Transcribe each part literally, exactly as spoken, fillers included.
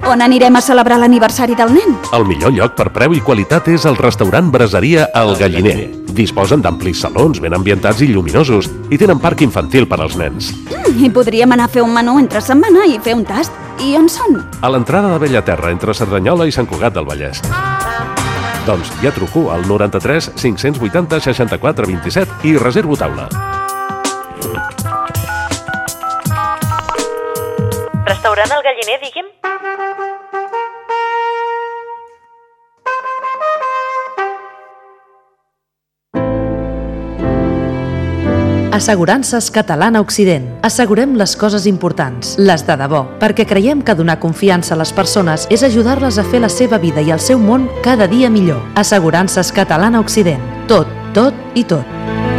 On anirem a celebrar l'aniversari del nen? El millor lloc per preu i qualitat és el restaurant Braseria El Galliner. Disposen d'amplis salons ben ambientats i lluminosos i tenen parc infantil per als nens. Mm, I podríem anar a fer un menú entre setmana i fer un tast. I on són? A l'entrada de Bellaterra, entre Cerdanyola i Sant Cugat del Vallès. Doncs ja truco al noranta-tres cinc-cents vuitanta seixanta-quatre vint-i-set i reservo taula. Restaurant El Galliner, digui'm? Assegurances Catalana Occident. Assegurem les coses importants, les de debò, perquè creiem que donar confiança a les persones és ajudar-les a fer la seva vida i el seu món cada dia millor. Assegurances Catalana Occident. Tot, tot i tot.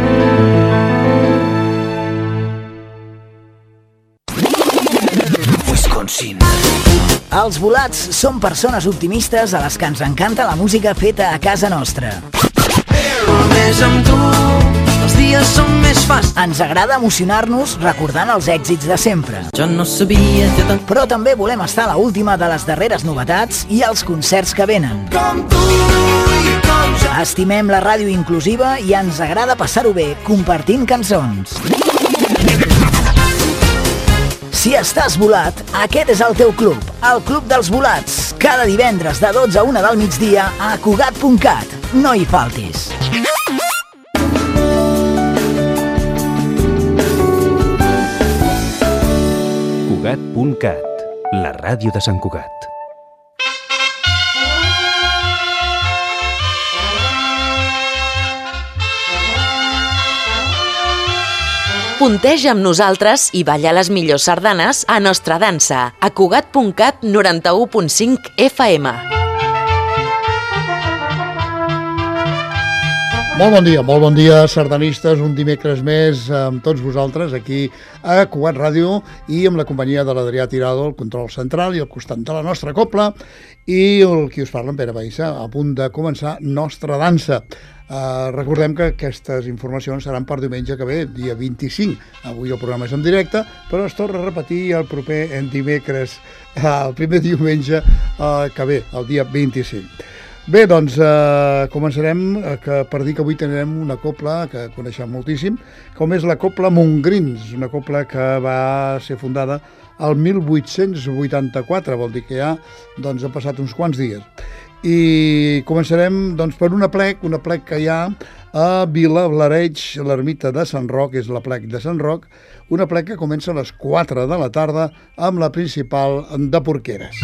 Wisconsin. Els volats són persones optimistes a les que ens encanta la música feta a casa nostra. Més amb tu, els dies són més fàcils. Ens agrada emocionar-nos recordant els èxits de sempre. Jo no sabia que tant... Però també volem estar a l'última de les darreres novetats i els concerts que venen. Com tu i com jo. Estimem la ràdio inclusiva i ens agrada passar-ho bé compartint cançons. Si estàs volat, aquest és el teu club, el Club dels Volats. Cada divendres de dotze a una del migdia a Cugat punt cat. No hi faltis. Cugat punt cat, la ràdio de Sant Cugat. Punteja amb nosaltres i balla les millors sardanes a Nostra Dansa, a Cugat punt cat noranta-u punt cinc F M. Molt bon dia, molt bon dia, sardanistes, un dimecres més amb tots vosaltres aquí a Cugat Ràdio i amb la companyia de l'Adrià Tirado, el control central i al costat de la nostra copla i el qui us parla, en Pere Baissa, a punt de començar Nostra Dansa. Uh, recordem que aquestes informacions seran per diumenge que ve, dia vint-i-cinc. Avui el programa és en directe, però es torna a repetir el proper en dimecres, uh, el primer diumenge uh, que ve, el dia vint-i-cinc. Bé, doncs uh, començarem uh, que per dir que avui tindrem una copla que coneixem moltíssim, com és la copla Montgrins, una copla que va ser fundada el mil vuit-cents vuitanta-quatre, vol dir que ja doncs, han passat uns quants dies. I començarem doncs, per un aplec, un aplec que hi ha a Vilablareix, l'ermita de Sant Roc, és l'aplec de Sant Roc, un aplec que comença a les quatre de la tarda amb la principal de Porqueres.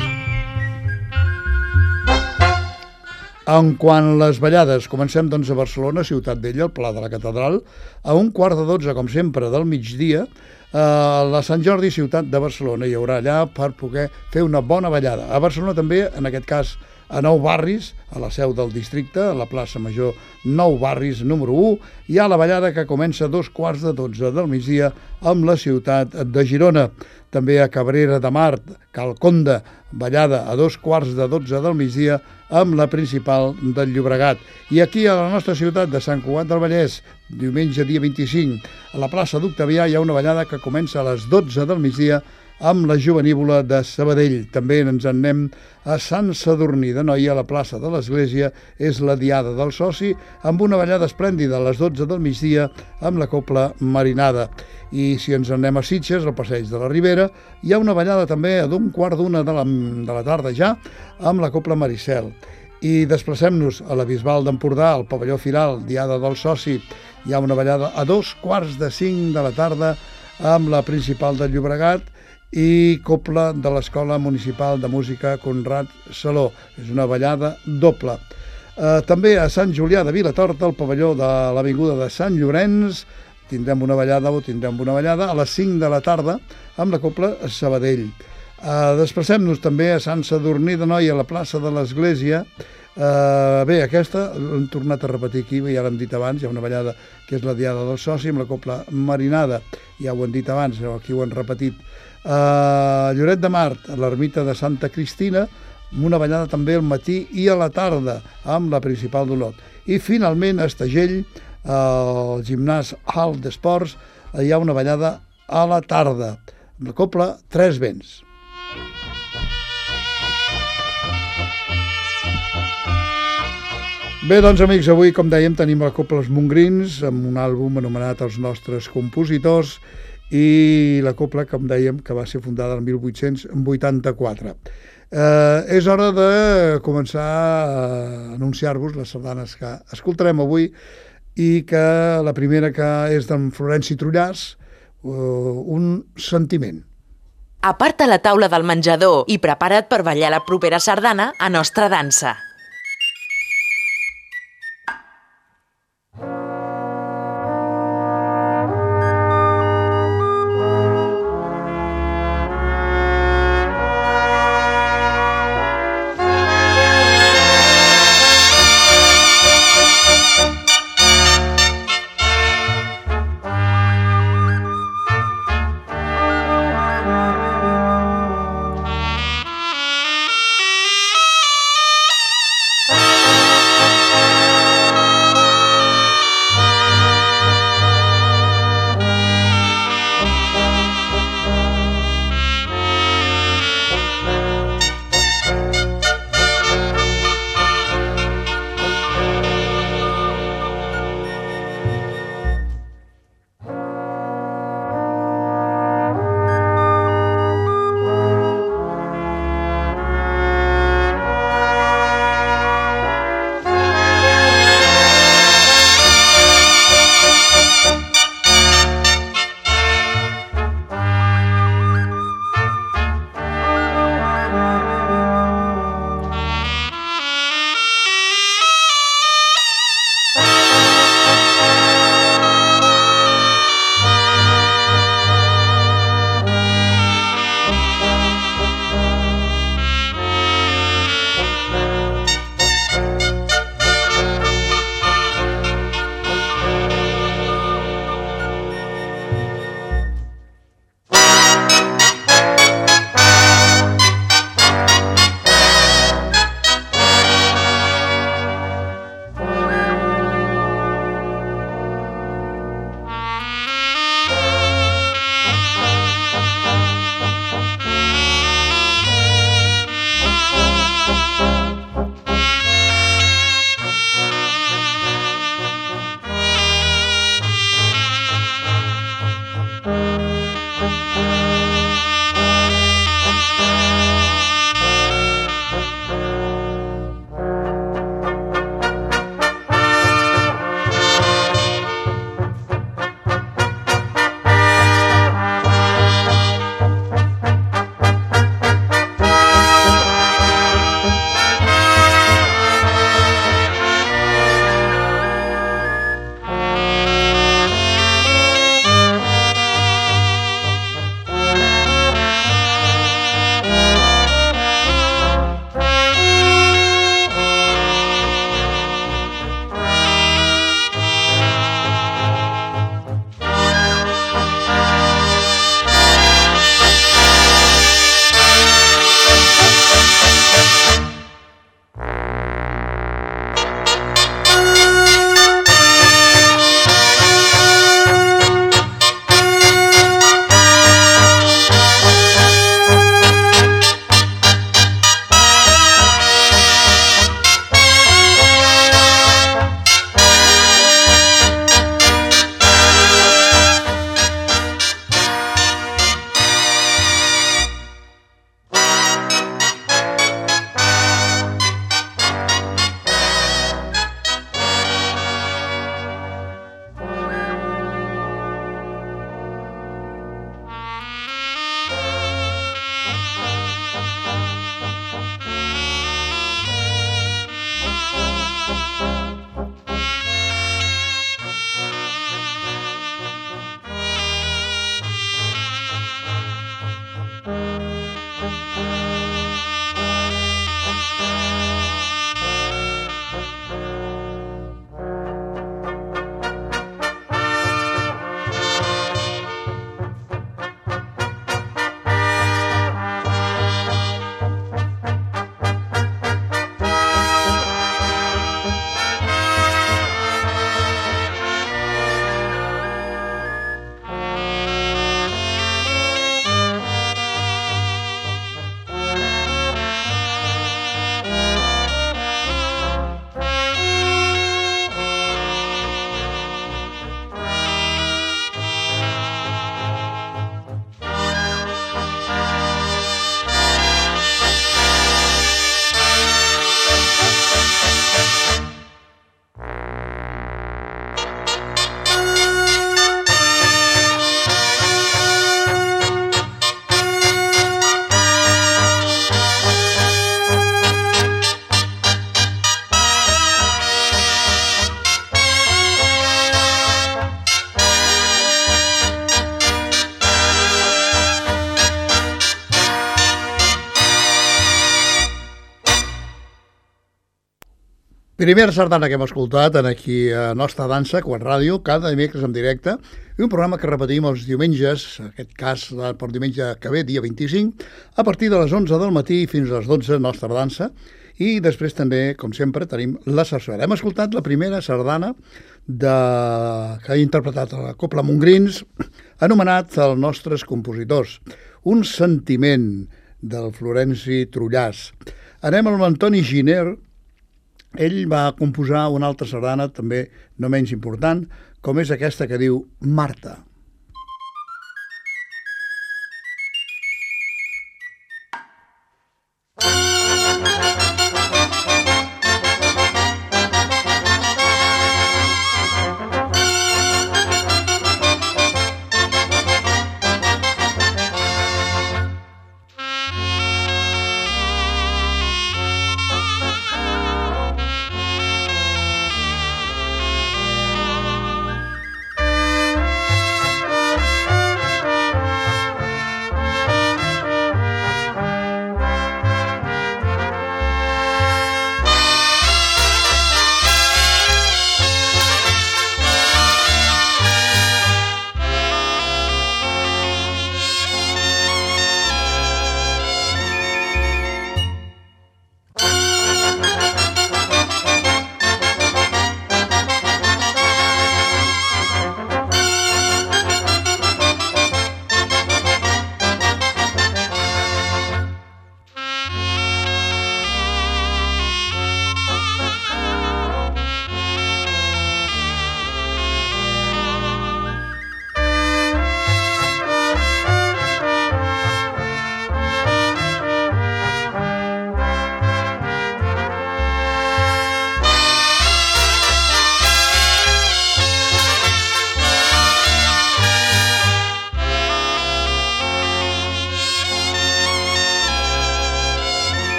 En quant a les ballades, comencem doncs, a Barcelona, Ciutat Vella, al Pla de la Catedral, a un quart de dotze, com sempre, del migdia, a la Sant Jordi, Ciutat de Barcelona. Hi haurà allà per poder fer una bona ballada. A Barcelona també, en aquest cas, a Nou Barris, a la seu del districte, a la plaça Major Nou Barris, número u, hi ha la ballada que comença a dos quarts de dotze del migdia amb la ciutat de Girona. També a Cabrera de Mar, Cal Conde, ballada a dos quarts de dotze del migdia amb la principal del Llobregat. I aquí a la nostra ciutat de Sant Cugat del Vallès, diumenge dia vint-i-cinc, a la plaça d'Octavià hi ha una ballada que comença a les dotze del migdia amb la Jovenívola de Sabadell. També ens en anem a Sant Sadurní d'Anoia, a la plaça de l'Església, és la Diada del Soci, amb una ballada esplèndida a les dotze del migdia amb la copla Marinada. I si ens en anem a Sitges, al Passeig de la Ribera, hi ha una ballada també a d'un quart d'una de la, de la tarda ja, amb la copla Maricel. I desplacem-nos a la Bisbal d'Empordà, al pavelló Firal, Diada del Soci, hi ha una ballada a dos quarts de cinc de la tarda amb la principal del Llobregat i copla de l'Escola Municipal de Música Conrad Saló. És una ballada doble. Eh, també a Sant Julià de Vilatorta, al pavelló de l'Avinguda de Sant Llorenç, tindrem una ballada o tindrem una ballada a les cinc de la tarda amb la copla Sabadell. Eh, desplacem-nos també a Sant Sadurní d'Anoia, a la plaça de l'Església. Eh, bé, aquesta l'hem tornat a repetir aquí, ja l'hem dit abans, hi ha una ballada que és la Diada del Soci amb la copla Marinada, ja ho hem dit abans, aquí ho hem repetit. A Lloret de Mar, a l'ermita de Santa Cristina, amb una ballada també al matí i a la tarda amb la principal d'Olot. I finalment a Estagell, al gimnàs Alt d'Esports, hi ha una ballada a la tarda amb la copla Tres Vents. Bé, doncs, amics, avui, com dèiem, tenim la Copla Els Mongrins amb un àlbum anomenat Els nostres compositors i la Copla, com dèiem, que va ser fundada el mil vuit-cents vuitanta-quatre. Eh, és hora de començar a anunciar-vos les sardanes que escoltarem avui i que la primera que és d'en Florenci Trullàs, eh, Un sentiment. Aparta la taula del menjador i prepara't per ballar la propera sardana a Nostra Dansa. Primera sardana que hem escoltat en aquí a Nostra Dansa, Quart Ràdio, cada dimecres en directe, i un programa que repetim els diumenges, en aquest cas per diumenge que ve, dia vint-i-cinc, a partir de les onze del matí fins a les dotze, Nostra Dansa, i després també, com sempre, tenim la sarsuela. Hem escoltat la primera sardana de... que ha interpretat la Cobla Montgrins, anomenat els nostres compositors, Un sentiment, del Florenci Trullàs. Anem amb l'Antoni Giner. Ell va composar una altra sardana, també no menys important, com és aquesta que diu Marta.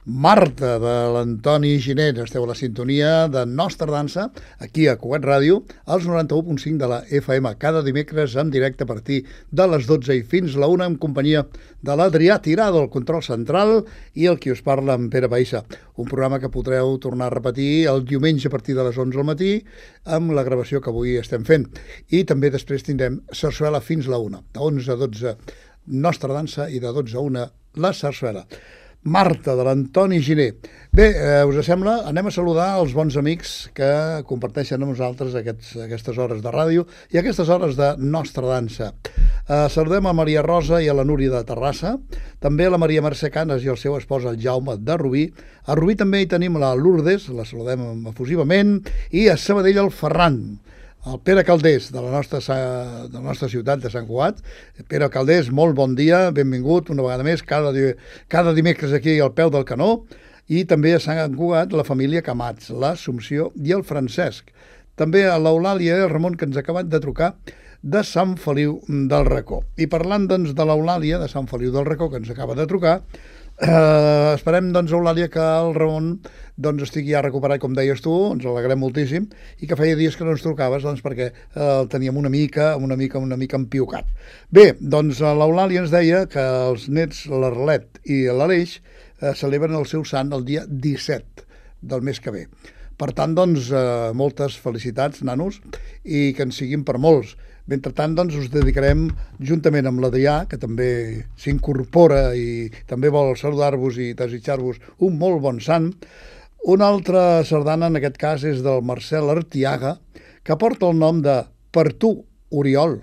Marta, de l'Antoni Giner. Esteu a la sintonia de Nostra Dansa, aquí a Cugat Ràdio, als noranta-u punt cinc de la F M, cada dimecres en directe a partir de les dotze i fins la una, en companyia de l'Adrià Tirado, el control central, i el qui us parla, en Pere Baissa. Un programa que podreu tornar a repetir el diumenge a partir de les onze al matí, amb la gravació que avui estem fent. I també després tindrem Sarsuela fins la una, de onze a dotze Nostra Dansa i de dotze a una la Sarsuela. Marta, de l'Antoni Giner. Bé, eh, us sembla? Anem a saludar els bons amics que comparteixen amb nosaltres aquests, aquestes hores de ràdio i aquestes hores de Nostra Dansa. Eh, saludem a Maria Rosa i a la Núria de Terrassa, també a la Maria Mercè Canes i el seu espòs, el Jaume de Rubí. A Rubí també hi tenim la Lourdes, la saludem efusivament, i a Sabadell el Ferran. El Pere Caldés, de la nostra, de la nostra ciutat de Sant Cugat. Pere Caldés, molt bon dia, benvingut una vegada més, cada, cada dimecres aquí al peu del canó. I també a Sant Cugat la família Camats, l'Assumpció i el Francesc. També a l'Eulàlia i el Ramon, que ens ha acabat de trucar de Sant Feliu del Racó. I parlant doncs, de l'Eulàlia, de Sant Feliu del Racó, que ens acaba de trucar, Uh, esperem, doncs, Eulàlia, que el Ramon doncs, estigui ja recuperat, com deies tu, ens alegrem moltíssim, i que feia dies que no ens trucaves, doncs, perquè uh, el teníem una mica, una mica, una mica empiocat. Bé, doncs l'Eulàlia ens deia que els nets, l'Arlet i l'Aleix, uh, celebren el seu sant el dia disset del mes que ve. Per tant, doncs, uh, moltes felicitats, nanos, i que en siguin per molts. Mentrestant, doncs, us dedicarem, juntament amb l'Adrià, que també s'incorpora i també vol saludar-vos i desitjar-vos un molt bon sant. Una altra sardana, en aquest cas, és del Marcel Artiaga, que porta el nom de Per tu, Oriol.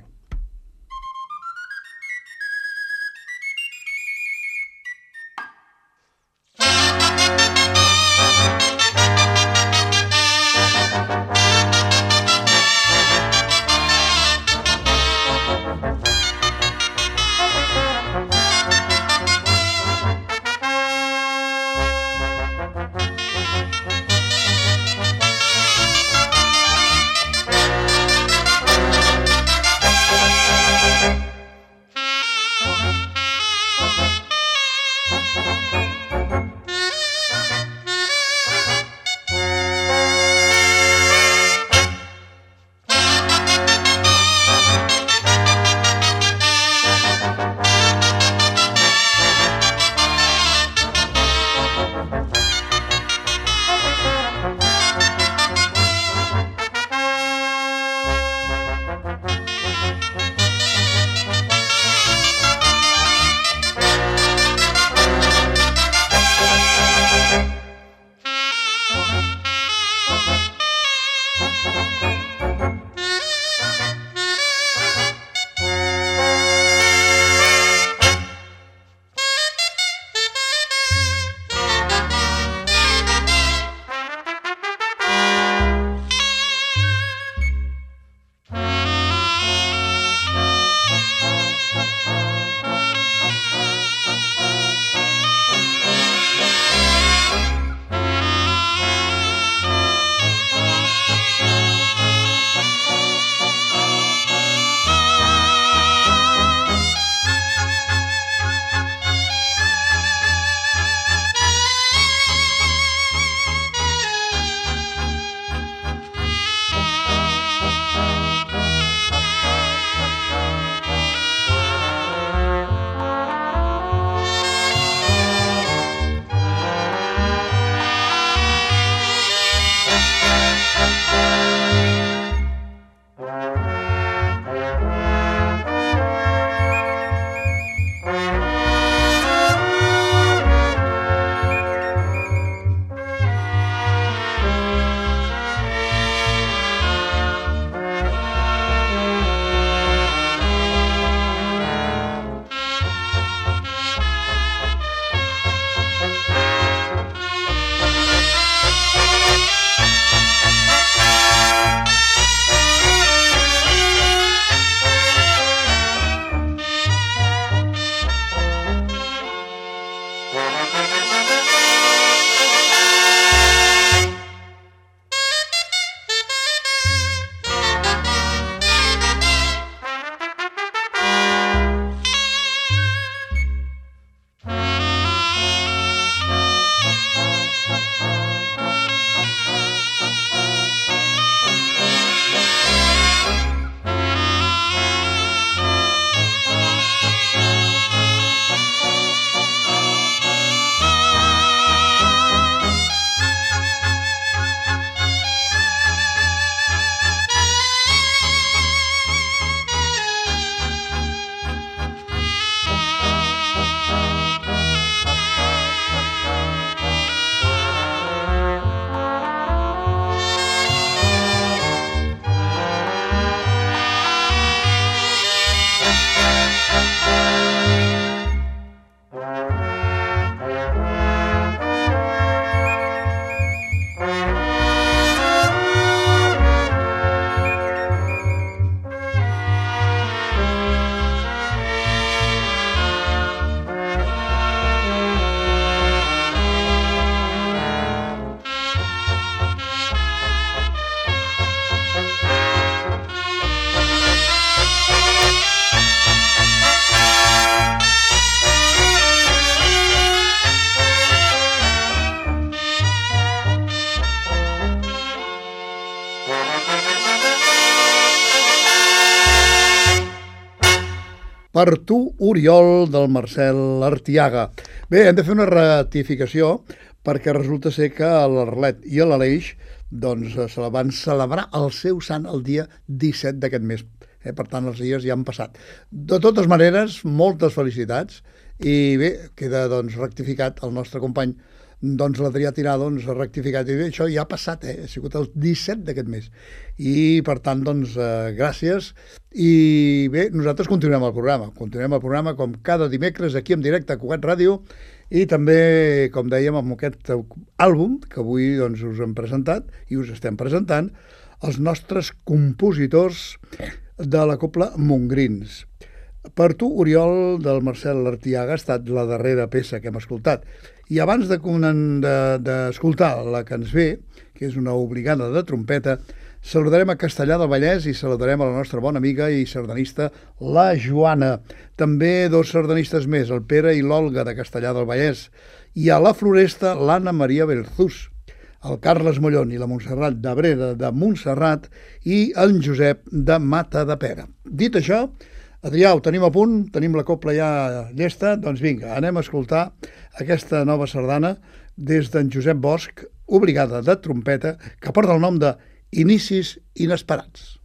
Per tu, Oriol, del Marcel Artiaga. Bé, hem de fer una ratificació perquè resulta ser que l'Arlet i l'Aleix doncs, se la van celebrar el seu sant el dia disset d'aquest mes. Eh? Per tant, els dies ja han passat. De totes maneres, moltes felicitats i bé, queda doncs, rectificat el nostre company doncs l'Adrià Tirà doncs, ha rectificat i bé, això ja ha passat, eh? Ha sigut el disset d'aquest mes. I, per tant, doncs, eh, gràcies. I bé, nosaltres continuem el programa. Continuem el programa com cada dimecres aquí en directe a Cugat Ràdio i també, com dèiem, amb aquest àlbum que avui doncs, us hem presentat i us estem presentant, els nostres compositors de la Cobla Montgrins. Per tu, Oriol, del Marcel Artiaga, ha estat la darrera peça que hem escoltat. I abans d'escoltar de, de, la que ens ve, que és una obligada de trompeta, saludarem a Castellar del Vallès i saludarem a la nostra bona amiga i sardanista, la Joana. També dos sardanistes més, el Pere i l'Olga de Castellar del Vallès. I a la Floresta, l'Anna Maria Berzús, el Carles Mollón i la Montserrat d'Abrera de Montserrat i el Josep de Mata de Pera. Dit això, Adrià, ho tenim a punt, tenim la copla ja llesta, doncs vinga, anem a escoltar aquesta nova sardana des d'en Josep Bosch, obligada de trompeta, que porta el nom de Inicis Inesperats.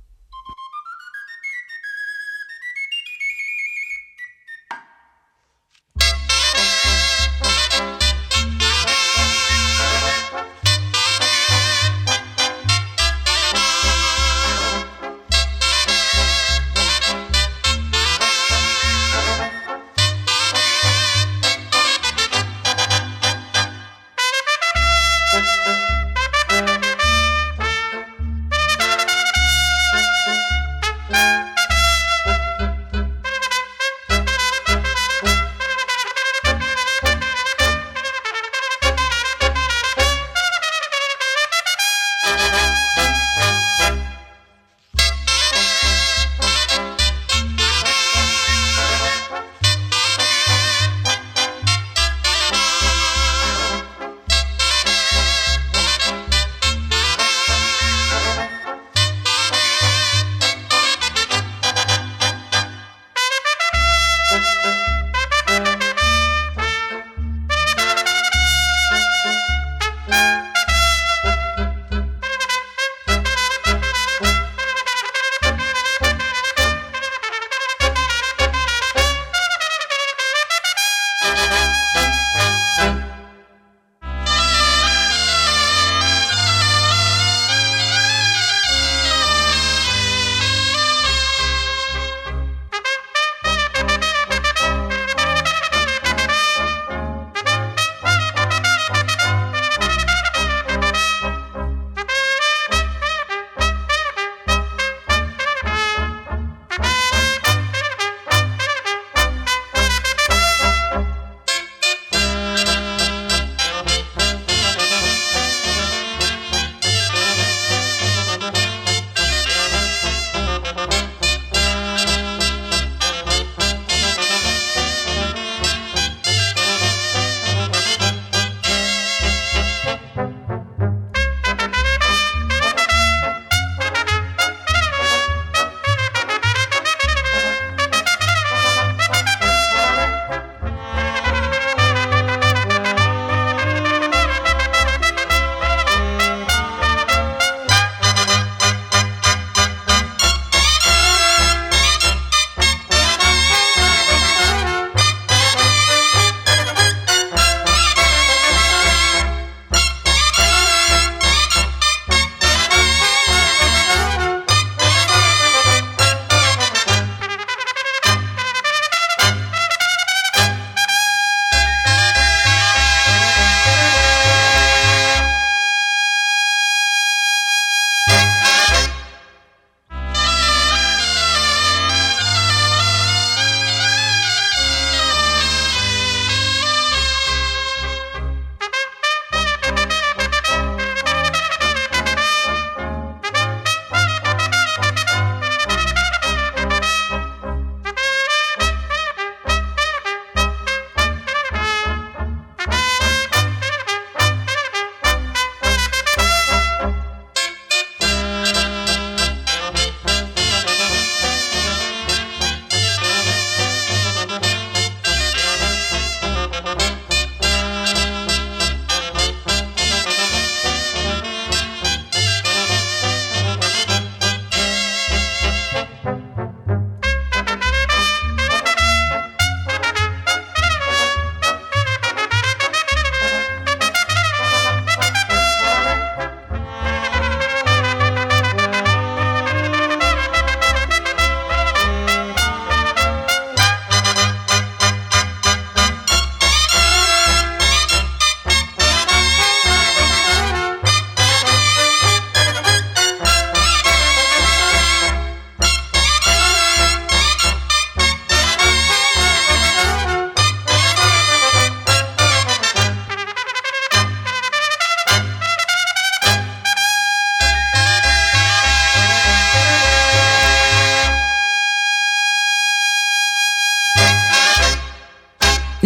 Thank you.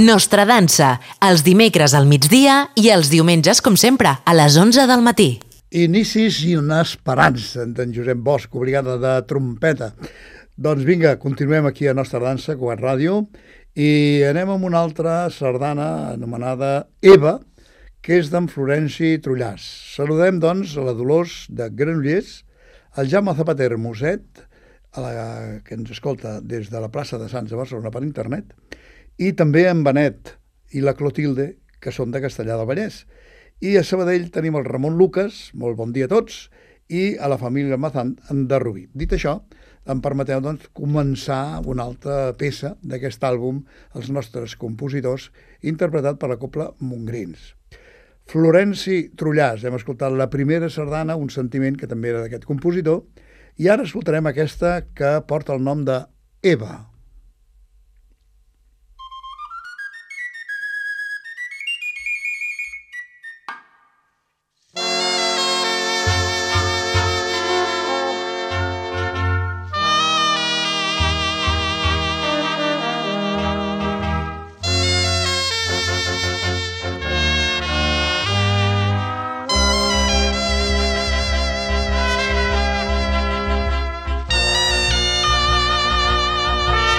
Nostra Dansa, els dimecres al migdia i els diumenges, com sempre, a les onze del matí. Inicis i una esperança, d'en Josep Bosch, obligada de trompeta. Doncs vinga, continuem aquí a Nostra Dansa, Cugat Ràdio, i anem amb una altra sardana anomenada Eva, que és d'en Florenci Trullàs. Saludem, doncs, a la Dolors de Granollers, el Jaume Zapater Moset, a la, que ens escolta des de la plaça de Sants de Barcelona per internet, i també en Benet i la Clotilde, que són de Castellar del Vallès. I a Sabadell tenim el Ramon Lucas, molt bon dia a tots, i a la família Mazant de Rubí. Dit això, em permeteu doncs, començar una altra peça d'aquest àlbum, Els nostres compositors, interpretat per la Cobla Montgrins. Florenci Trullàs, hem escoltat la primera sardana, Un sentiment, que també era d'aquest compositor, i ara escoltarem aquesta que porta el nom de Eva. Thank you.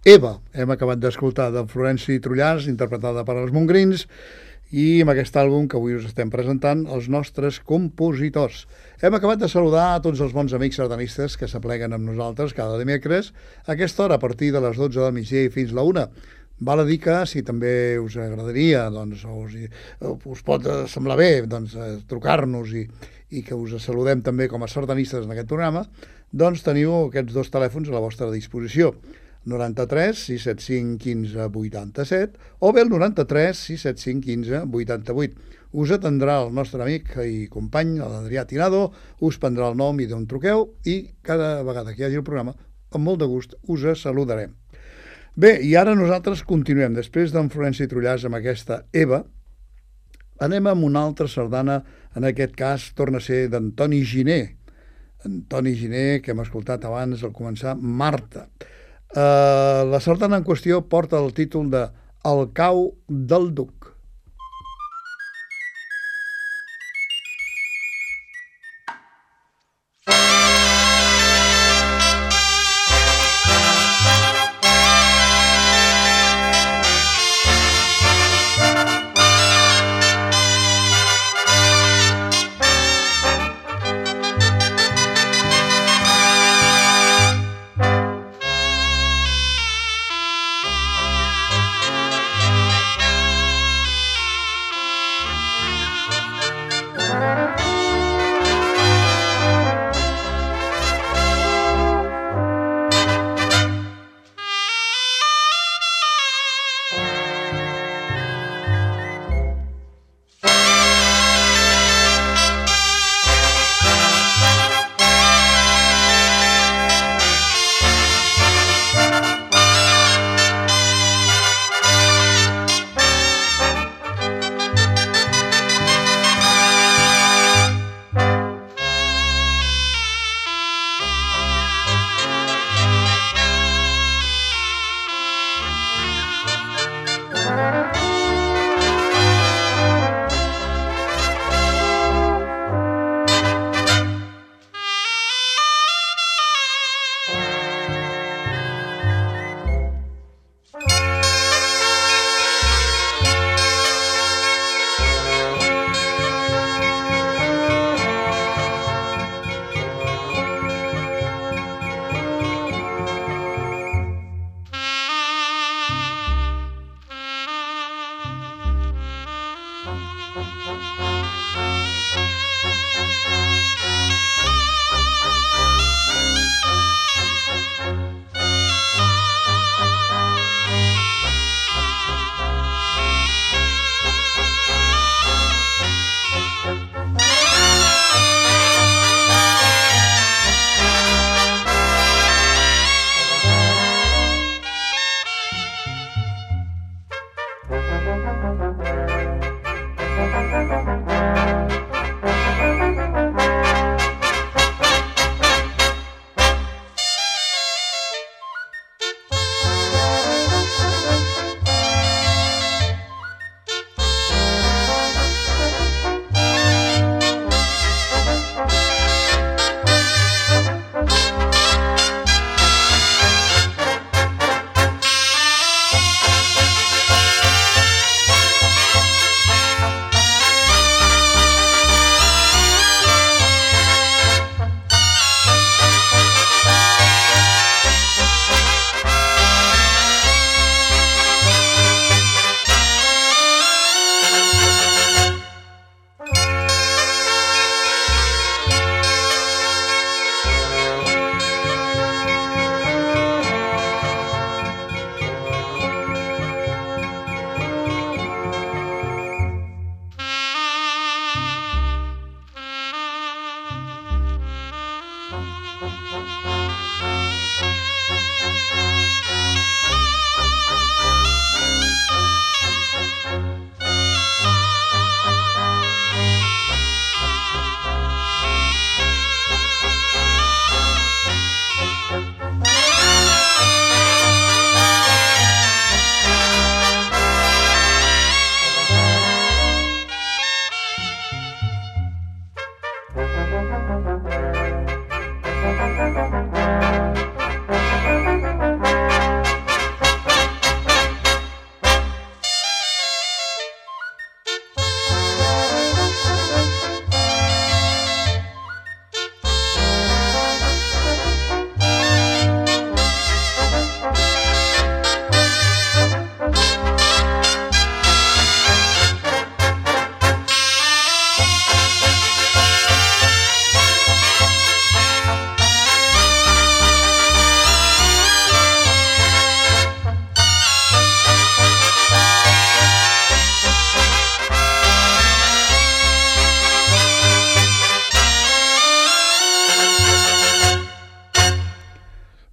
Eva. Hem acabat d'escoltar de Florenci Trullàs, interpretada per els Mongrins, i amb aquest àlbum que avui us estem presentant, els nostres compositors. Hem acabat de saludar a tots els bons amics sardanistes que s'apleguen amb nosaltres cada dimecres a aquesta hora, a partir de les dotze del migdia i fins la una. Val a dir que, si també us agradaria, doncs, o us, us pot semblar bé, doncs, trucar-nos i, i que us saludem també com a sardanistes en aquest programa, doncs teniu aquests dos telèfons a la vostra disposició. noranta-tres sis set cinc quinze vuitanta-set o bé el noranta-tres sis set cinc quinze vuitanta-vuit. Us atendrà el nostre amic i company, l'Adrià Tirado, us prendrà el nom i d'on truqueu i cada vegada que hi hagi el programa, amb molt de gust, us saludarem. Bé, i ara nosaltres continuem. Després d'en Florenci Trullàs amb aquesta Eva, anem amb una altra sardana, en aquest cas torna a ser d'Antoni Giner. Antoni Giner, que hem escoltat abans al començar, Marta. Uh, la sardana en qüestió porta el títol de El cau del duc.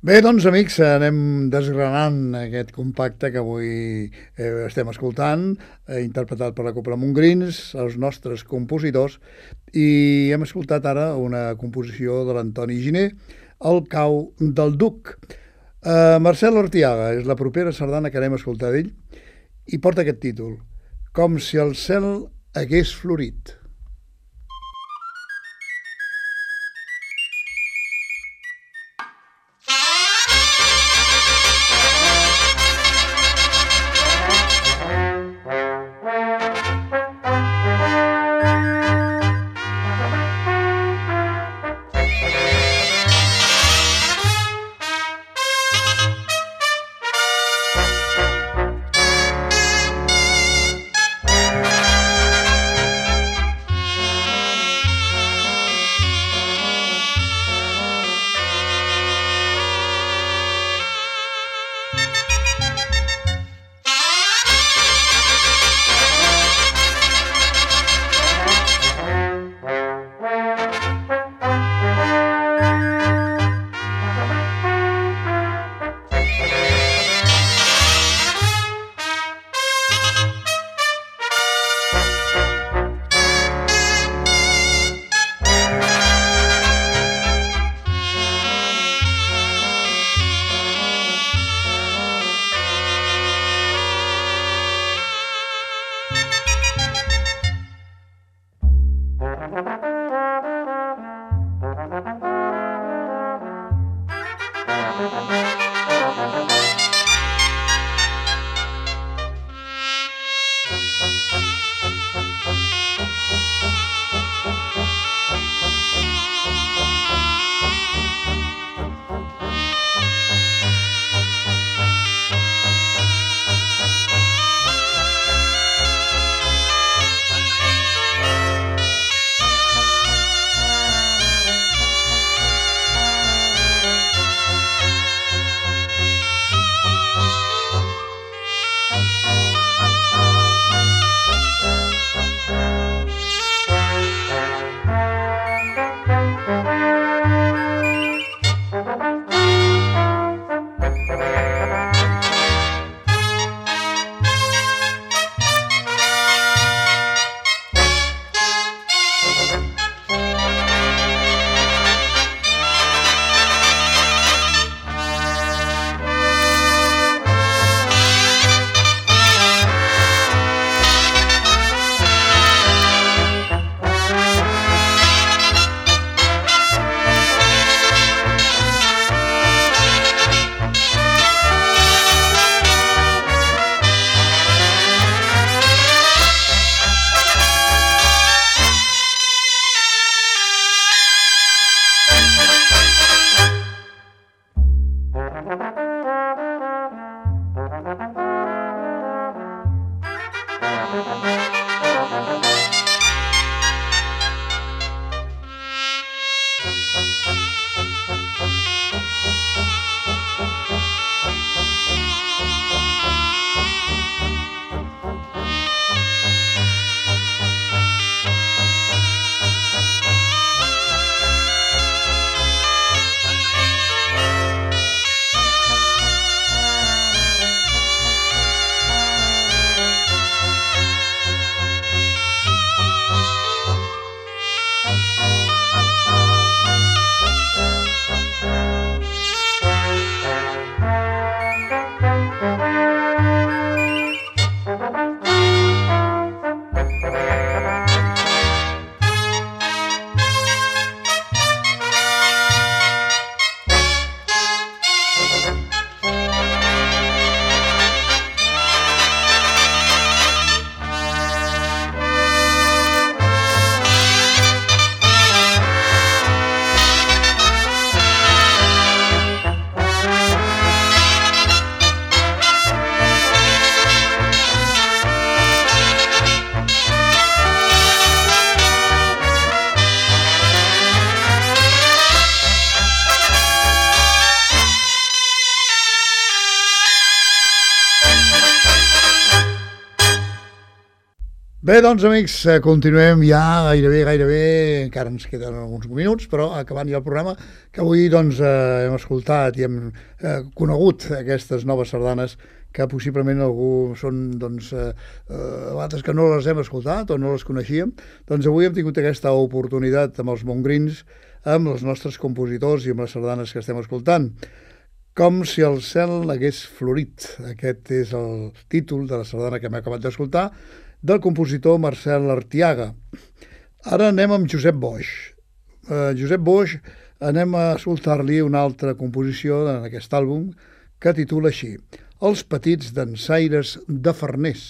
Bé, doncs, amics, anem desgranant aquest compacte que avui eh, estem escoltant, eh, interpretat per la Copla Montgrins, els nostres compositors, i hem escoltat ara una composició de l'Antoni Giner, El cau del Duc. Eh, Marcel Ortiaga és la propera sardana que anem a escoltar d'ell, i porta aquest títol, Com si el cel hagués florit. Bé, doncs, amics, continuem ja gairebé, gairebé, encara ens queden alguns minuts, però acabant ja el programa, que avui doncs, eh, hem escoltat i hem eh, conegut aquestes noves sardanes que possiblement algú són, doncs, eh, eh, altres que no les hem escoltat o no les coneixíem. Doncs avui hem tingut aquesta oportunitat amb els mongrins, amb els nostres compositors i amb les sardanes que estem escoltant. Com si el cel hagués florit. Aquest és el títol de la sardana que hem acabat d'escoltar, del compositor Marcel Artiaga. Ara anem amb Josep Boix. Uh, Josep Boix, anem a escoltar-li una altra composició en aquest àlbum que titula així: Els petits dansaires de Farners.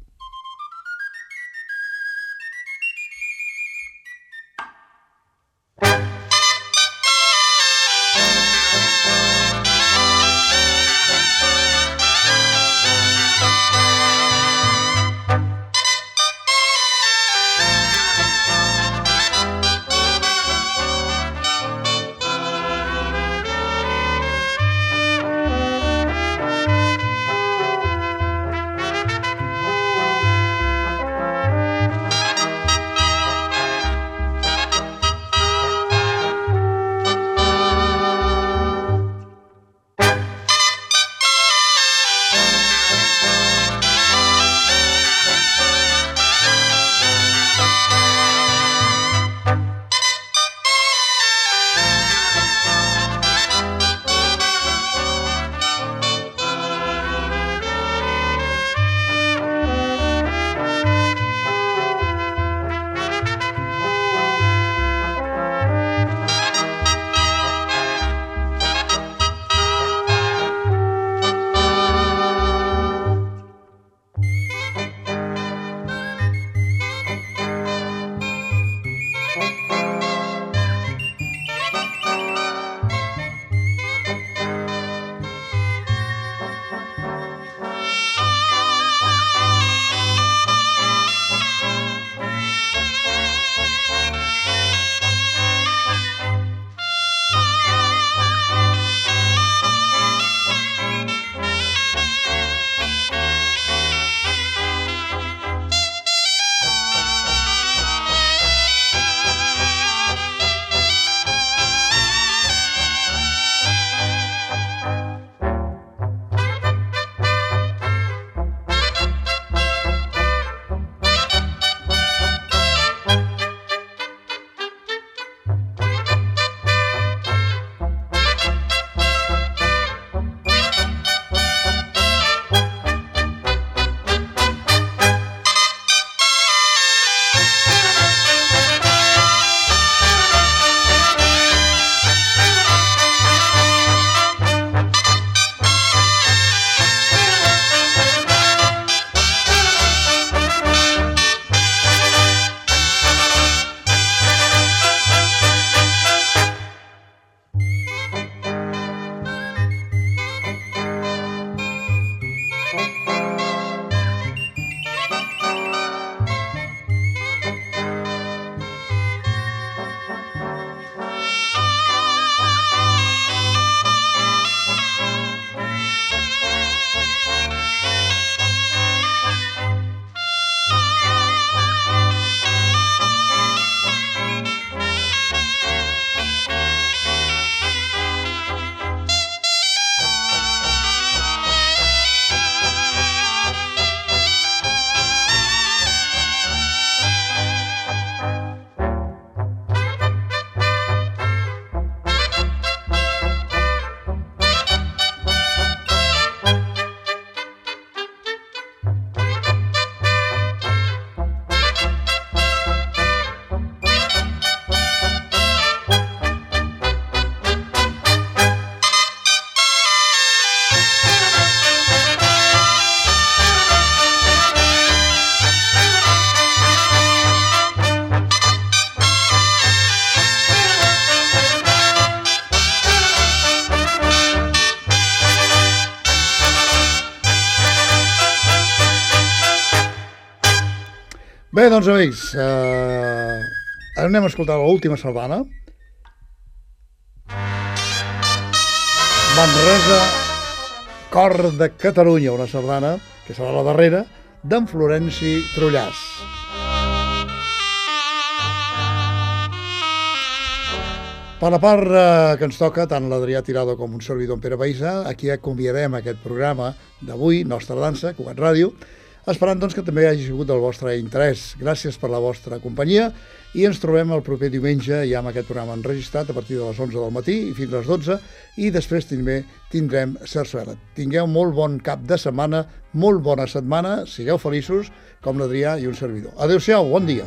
Bé, doncs, amics, eh, anem a escoltar l'última sardana. Manresa, Cor de Catalunya, una sardana que serà la darrera d'en Florenci Trullàs. Per la part eh, que ens toca, tant l'Adrià Tirado com un servidor en Pere Baisa, aquí convidarem aquest programa d'avui, Nostra Dansa, Cugat Ràdio, esperant doncs, que també hagi sigut del vostre interès. Gràcies per la vostra companyia i ens trobem el proper diumenge ja amb aquest programa enregistrat a partir de les onze del matí i fins a les dotze i després també tindrem Sarsuela. Tingueu molt bon cap de setmana, molt bona setmana, sigueu feliços com l'Adrià i un servidor. Adéu-siau, bon dia.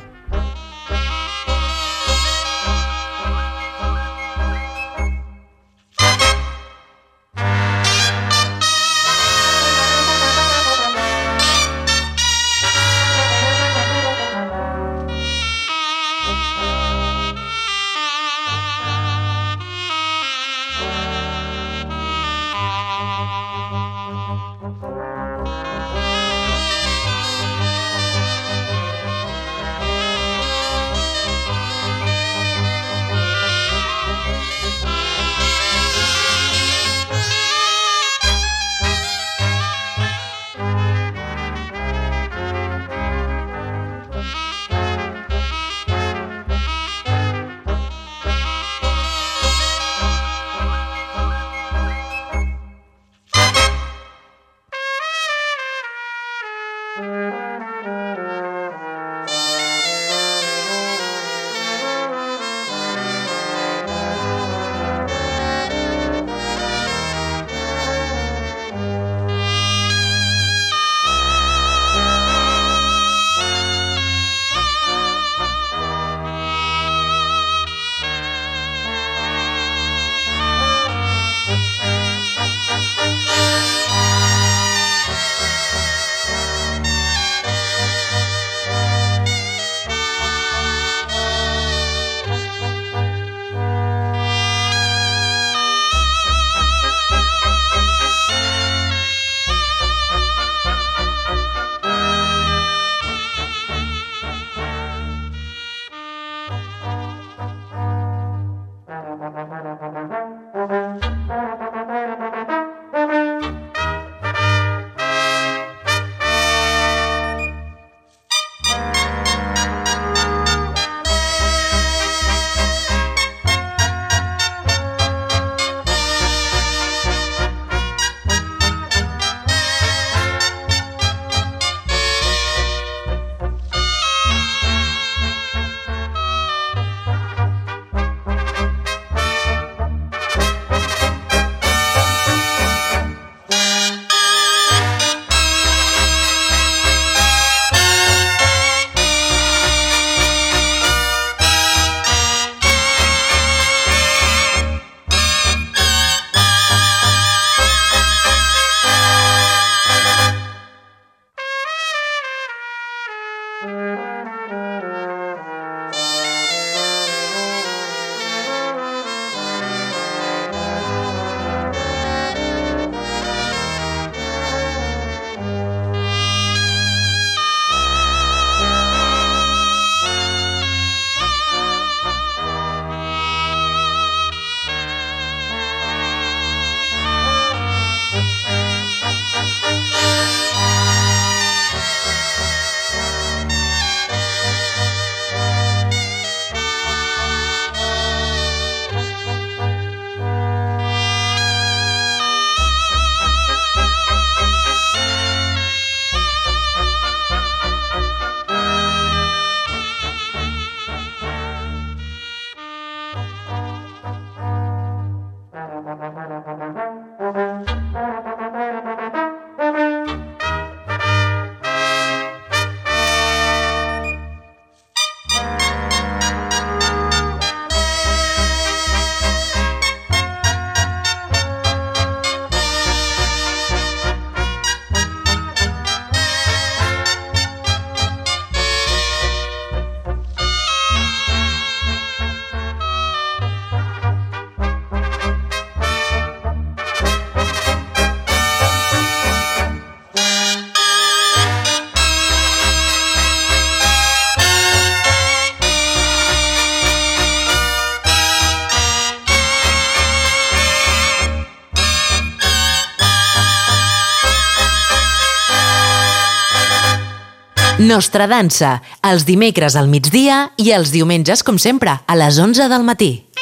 Nostra dansa, els dimecres al migdia i els diumenges, com sempre, a les onze del matí.